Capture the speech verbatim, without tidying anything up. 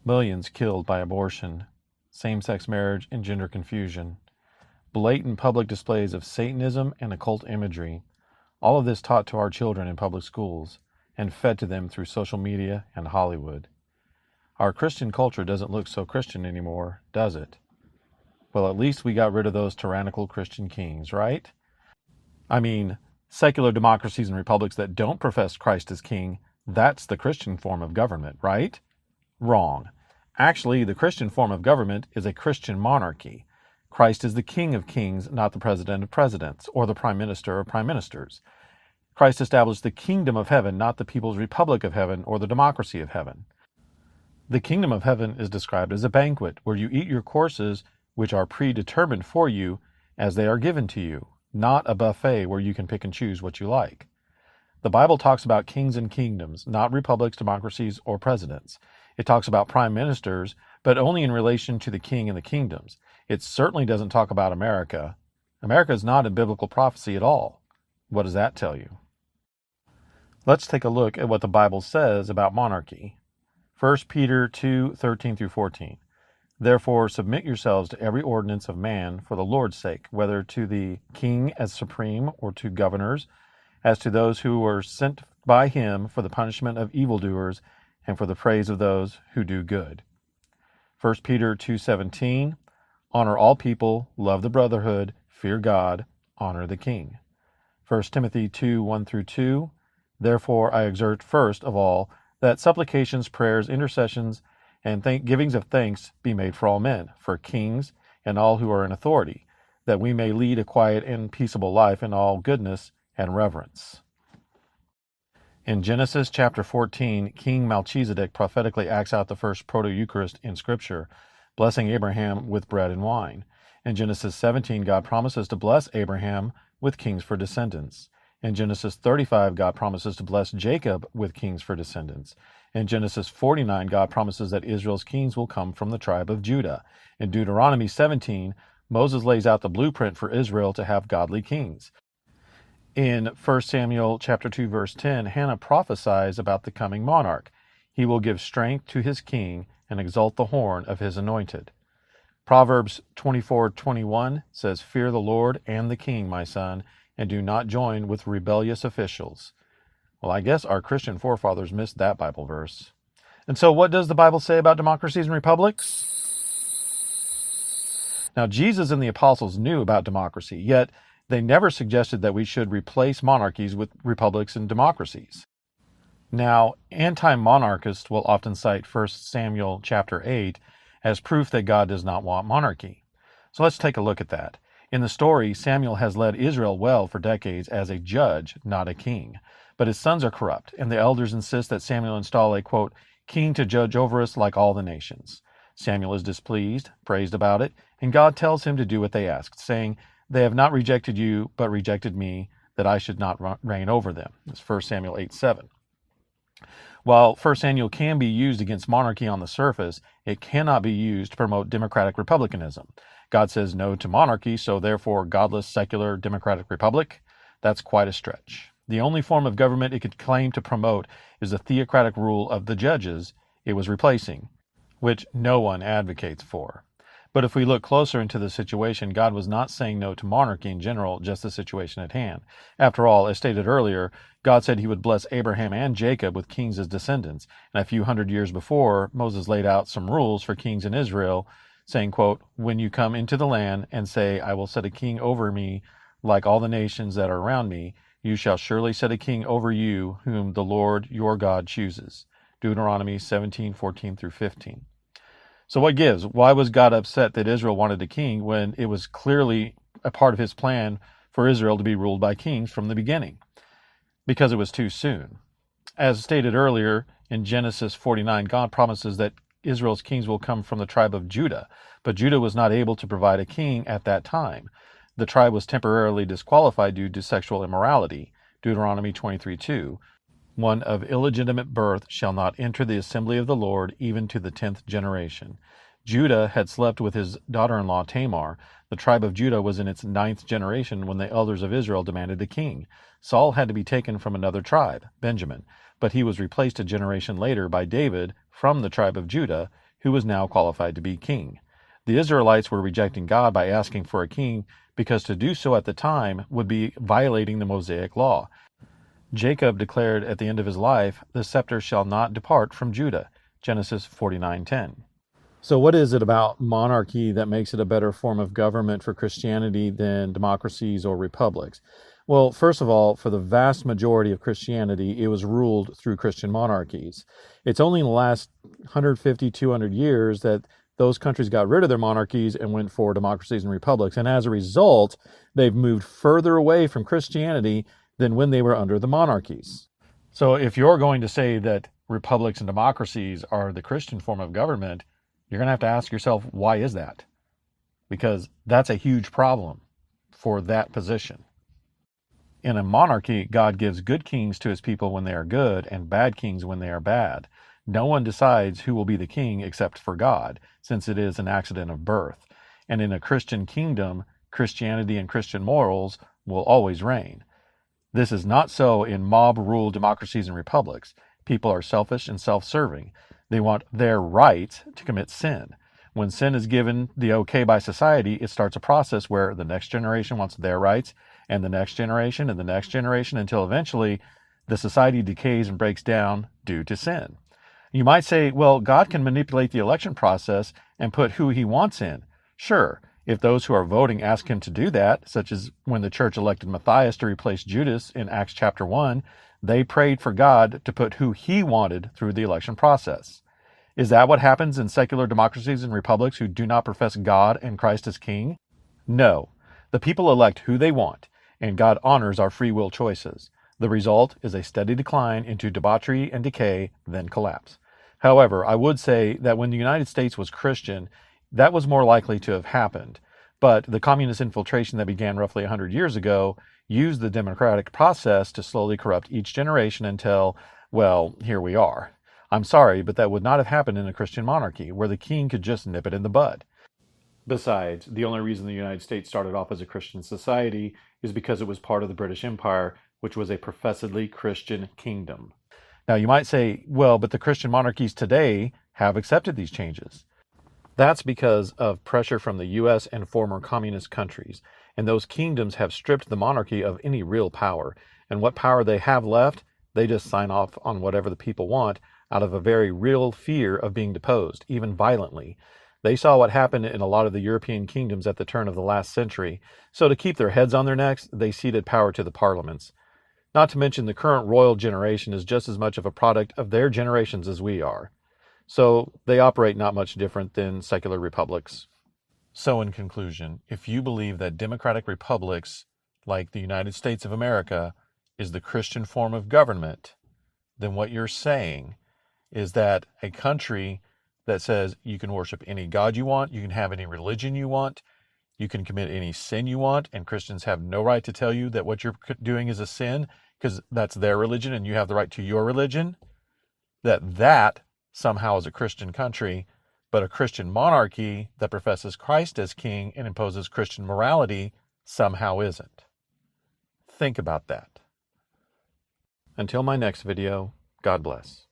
millions killed by abortion, same-sex marriage, and gender confusion, blatant public displays of Satanism and occult imagery, all of this taught to our children in public schools and fed to them through social media and Hollywood. Our Christian culture doesn't look so Christian anymore, does it? Well, at least we got rid of those tyrannical Christian kings, right? I mean, secular democracies and republics that don't profess Christ as king, that's the Christian form of government, right? Wrong. Actually, the Christian form of government is a Christian monarchy. Christ is the King of kings, not the President of presidents, or the Prime Minister of prime ministers. Christ established the kingdom of heaven, not the People's Republic of heaven, or the democracy of heaven. The kingdom of heaven is described as a banquet, where you eat your courses, which are predetermined for you, as they are given to you, not a buffet where you can pick and choose what you like. The Bible talks about kings and kingdoms, not republics, democracies, or presidents. It talks about prime ministers, but only in relation to the king and the kingdoms. It certainly doesn't talk about America. America is not in biblical prophecy at all. What does that tell you? Let's take a look at what the Bible says about monarchy. First Peter two, thirteen through fourteen. Therefore submit yourselves to every ordinance of man for the Lord's sake, whether to the king as supreme or to governors, as to those who were sent by him for the punishment of evildoers and for the praise of those who do good. First Peter two seventeen, honor all people, love the brotherhood, fear God, honor the king. First Timothy two one through two, therefore I exhort first of all that supplications, prayers, intercessions, and thank- givings of thanks be made for all men, for kings and all who are in authority, that we may lead a quiet and peaceable life in all goodness and reverence. In Genesis chapter fourteen, King Melchizedek prophetically acts out the first proto-Eucharist in Scripture, blessing Abraham with bread and wine. In Genesis seventeen, God promises to bless Abraham with kings for descendants. In Genesis thirty-five, God promises to bless Jacob with kings for descendants. In Genesis forty-nine, God promises that Israel's kings will come from the tribe of Judah. In Deuteronomy seventeen, Moses lays out the blueprint for Israel to have godly kings. In First Samuel chapter two, verse ten, Hannah prophesies about the coming monarch. He will give strength to his king and exalt the horn of his anointed. Proverbs twenty-four twenty-one says, fear the Lord and the king, my son, and do not join with rebellious officials. Well, I guess our Christian forefathers missed that Bible verse. And so what does the Bible say about democracies and republics? Now, Jesus and the apostles knew about democracy, yet they never suggested that we should replace monarchies with republics and democracies. Now, anti-monarchists will often cite First Samuel chapter eight as proof that God does not want monarchy. So let's take a look at that. In the story, Samuel has led Israel well for decades as a judge, not a king. But his sons are corrupt, and the elders insist that Samuel install a, quote, king to judge over us like all the nations. Samuel is displeased, praised about it, and God tells him to do what they asked, saying, they have not rejected you, but rejected me, that I should not reign over them. That's First Samuel eight seven. While First Samuel can be used against monarchy on the surface, it cannot be used to promote democratic republicanism. God says no to monarchy, so therefore godless, secular, democratic republic? That's quite a stretch. The only form of government it could claim to promote is the theocratic rule of the judges it was replacing, which no one advocates for. But if we look closer into the situation, God was not saying no to monarchy in general, just the situation at hand. After all, as stated earlier, God said he would bless Abraham and Jacob with kings as descendants. And a few hundred years before, Moses laid out some rules for kings in Israel, saying, quote, when you come into the land and say, I will set a king over me like all the nations that are around me, you shall surely set a king over you whom the Lord your God chooses. Deuteronomy seventeen, fourteen through fifteen. So what gives? Why was God upset that Israel wanted a king when it was clearly a part of his plan for Israel to be ruled by kings from the beginning? Because it was too soon. As stated earlier in Genesis forty-nine, God promises that Israel's kings will come from the tribe of Judah, but Judah was not able to provide a king at that time. The tribe was temporarily disqualified due to sexual immorality. Deuteronomy twenty-three two. One of illegitimate birth shall not enter the assembly of the Lord, even to the tenth generation. Judah had slept with his daughter-in-law Tamar. The tribe of Judah was in its ninth generation when the elders of Israel demanded a king. Saul had to be taken from another tribe, Benjamin, but he was replaced a generation later by David from the tribe of Judah, who was now qualified to be king. The Israelites were rejecting God by asking for a king because to do so at the time would be violating the Mosaic law. Jacob declared at the end of his life, "The scepter shall not depart from Judah," Genesis forty-nine ten. So what is it about monarchy that makes it a better form of government for Christianity than democracies or republics? Well, first of all, for the vast majority of Christianity, it was ruled through Christian monarchies. It's only in the last one hundred fifty, two hundred years that those countries got rid of their monarchies and went for democracies and republics. And as a result, they've moved further away from Christianity than when they were under the monarchies. So if you're going to say that republics and democracies are the Christian form of government, you're going to have to ask yourself, why is that? Because that's a huge problem for that position. In a monarchy, God gives good kings to his people when they are good and bad kings when they are bad. No one decides who will be the king except for God, since it is an accident of birth. And in a Christian kingdom, Christianity and Christian morals will always reign. This is not so in mob-rule democracies and republics. People are selfish and self-serving. They want their right to commit sin. When sin is given the okay by society, it starts a process where the next generation wants their rights, and the next generation, and the next generation, until eventually the society decays and breaks down due to sin. You might say, well, God can manipulate the election process and put who he wants in. Sure, if those who are voting ask him to do that, such as when the church elected Matthias to replace Judas in Acts chapter one, they prayed for God to put who he wanted through the election process. Is that what happens in secular democracies and republics who do not profess God and Christ as king? No. The people elect who they want, and God honors our free will choices. The result is a steady decline into debauchery and decay, then collapse. However, I would say that when the United States was Christian, that was more likely to have happened. But the communist infiltration that began roughly one hundred years ago used the democratic process to slowly corrupt each generation until, well, here we are. I'm sorry, but that would not have happened in a Christian monarchy, where the king could just nip it in the bud. Besides, the only reason the United States started off as a Christian society is because it was part of the British Empire, which was a professedly Christian kingdom. Now, you might say, well, but the Christian monarchies today have accepted these changes. That's because of pressure from the U S and former communist countries, and those kingdoms have stripped the monarchy of any real power, and what power they have left, they just sign off on whatever the people want out of a very real fear of being deposed, even violently. They saw what happened in a lot of the European kingdoms at the turn of the last century, so to keep their heads on their necks, they ceded power to the parliaments. Not to mention the current royal generation is just as much of a product of their generations as we are. So they operate not much different than secular republics. So in conclusion, if you believe that democratic republics, like the United States of America, is the Christian form of government, then what you're saying is that a country that says you can worship any God you want, you can have any religion you want, you can commit any sin you want, and Christians have no right to tell you that what you're doing is a sin because that's their religion and you have the right to your religion, that that somehow is a Christian country, but a Christian monarchy that professes Christ as king and imposes Christian morality somehow isn't. Think about that. Until my next video, God bless.